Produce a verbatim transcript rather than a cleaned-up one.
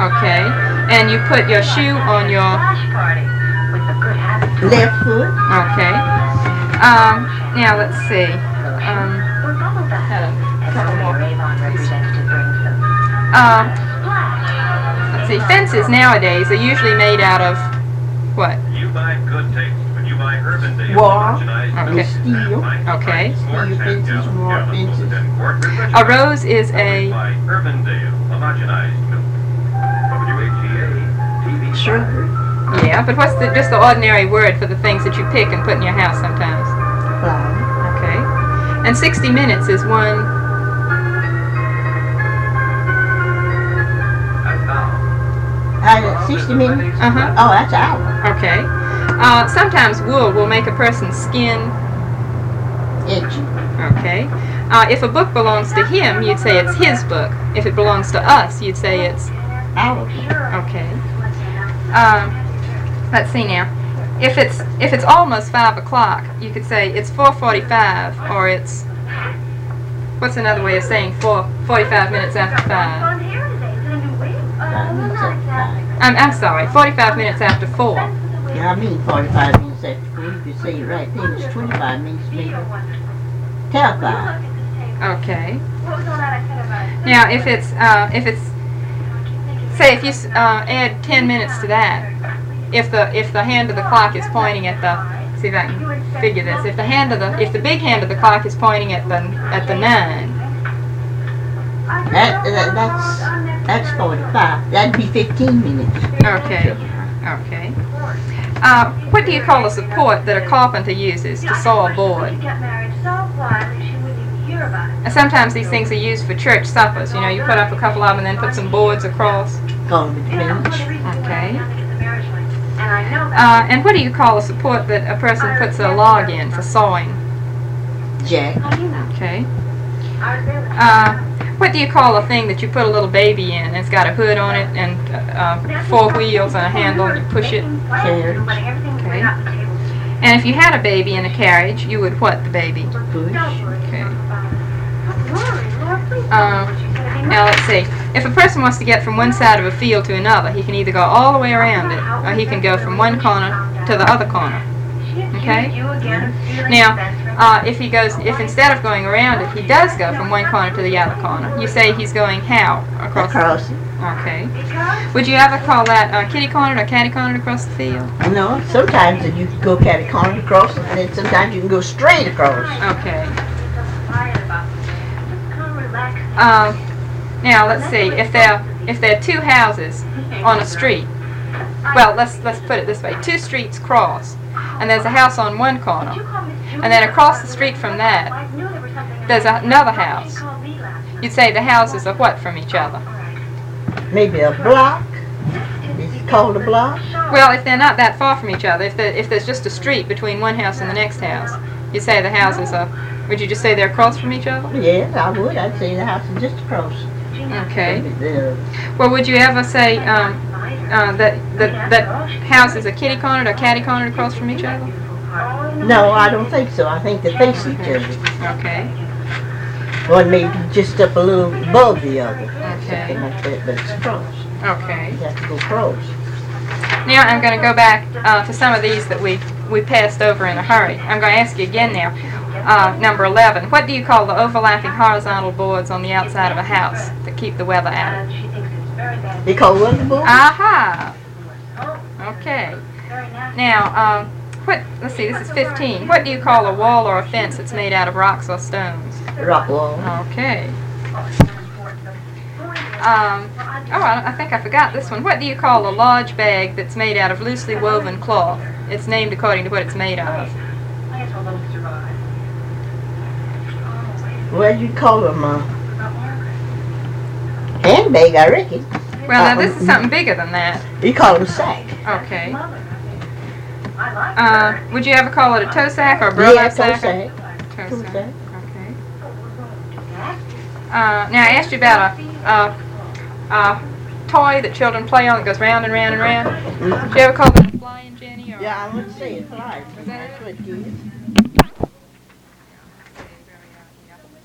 Okay. And you put your shoe on your left foot. Okay. Um, now let's see. Um, had a couple more. Uh, let's see. Fences nowadays are usually made out of what? You buy good taste when you buy Urbandale. Wall. Okay. Steel. Okay. Steel fences, wall fences. A rose is a Urbandale homogenized milk. W H E A T V. Sugar. yeah, but what's the just the ordinary word for the things that you pick and put in your house sometimes? Flower. Okay. And sixty minutes is one. Uh, sixty minutes? Uh-huh. Oh, that's an hour. Okay. Uh, sometimes wool will make a person's skin Itchy. Okay. Uh, if a book belongs to him, you'd say it's his book. If it belongs to us, you'd say it's Ours. okay. Um, let's see now. If it's if it's almost five o'clock, you could say it's four forty-five, or it's what's another way of saying four forty-five minutes after five? I'm I'm sorry, forty-five minutes after four. Yeah, I mean forty-five minutes after four. You could say it right then. It's twenty-five minutes later. Tell five. Okay. Now, if it's uh, if it's say if you uh, add ten minutes to that, if the if the hand of the clock is pointing at the see if I can figure this. If the hand of the if the big hand of the clock is pointing at the at the nine. That, that that's that's forty-five. That'd be fifteen minutes. Okay. Okay. Uh, what do you call a support that a carpenter uses to saw a board? And sometimes these things are used for church suppers. You know, you put up a couple of them and then put some boards across. Call it a bench. Okay. Uh, and what do you call a support that a person puts a log in for sawing? Jack. Okay. Uh, what do you call a thing that you put a little baby in? It's got a hood on it and uh, four wheels and a handle, and you push it. Carriage. Okay. And if you had a baby in a carriage, you would what the baby? Push. Okay. Uh, now let's see. If a person wants to get from one side of a field to another, he can either go all the way around it, or he can go from one corner to the other corner. Okay? Now, uh, if he goes, if instead of going around it, he does go from one corner to the other corner, you say he's going how? Across. Across it. Okay. Would you ever call that uh, kitty cornered or catty cornered across the field? No, sometimes you can go catty corner across, and then sometimes you can go straight across. Okay. Um, now let's see. If there if there are two houses on a street, well, let's let's put it this way: two streets cross, and there's a house on one corner, and then across the street from that, there's another house. You'd say the houses are what from each other? Maybe a block. Is it called a block? Well, if they're not that far from each other, if there, if there's just a street between one house and the next house, you say the houses are. Would you just say they're across from each other? Yes, I would. I'd say the house is just across. Okay. The, Well, would you ever say um, uh, that that that houses are kitty cornered or catty cornered across from each other? no, I don't think so. I think they face each other. Okay. One may be just up a little above the other. Okay. Something like that, but it's across. Okay. You have to go across. Now I'm going to go back uh, to some of these that we we passed over in a hurry. I'm going to ask you again now. Uh, number eleven. What do you call the overlapping horizontal boards on the outside of a house that keep the weather out? They call what the board? Aha. Okay. Now, um, what? Let's see. This is fifteen. What do you call a wall or a fence that's made out of rocks or stones? Rock wall. Okay. Um, oh, I, I think I forgot this one. What do you call a large bag that's made out of loosely woven cloth? It's named according to what it's made of. Well, you call them a handbag, I reckon. Well, now this is something bigger than that. You call them sack. Okay. Uh, would you ever call it a toe sack or a burlap Yeah, toe sack? sack. Toe Toe sack. sack. Okay. Uh, now I asked you about a, a, a toy that children play on that goes round and round and round. Mm-hmm. Did you ever call that a flying Jenny? Or Yeah, I would say it flies. Is that That's what it is.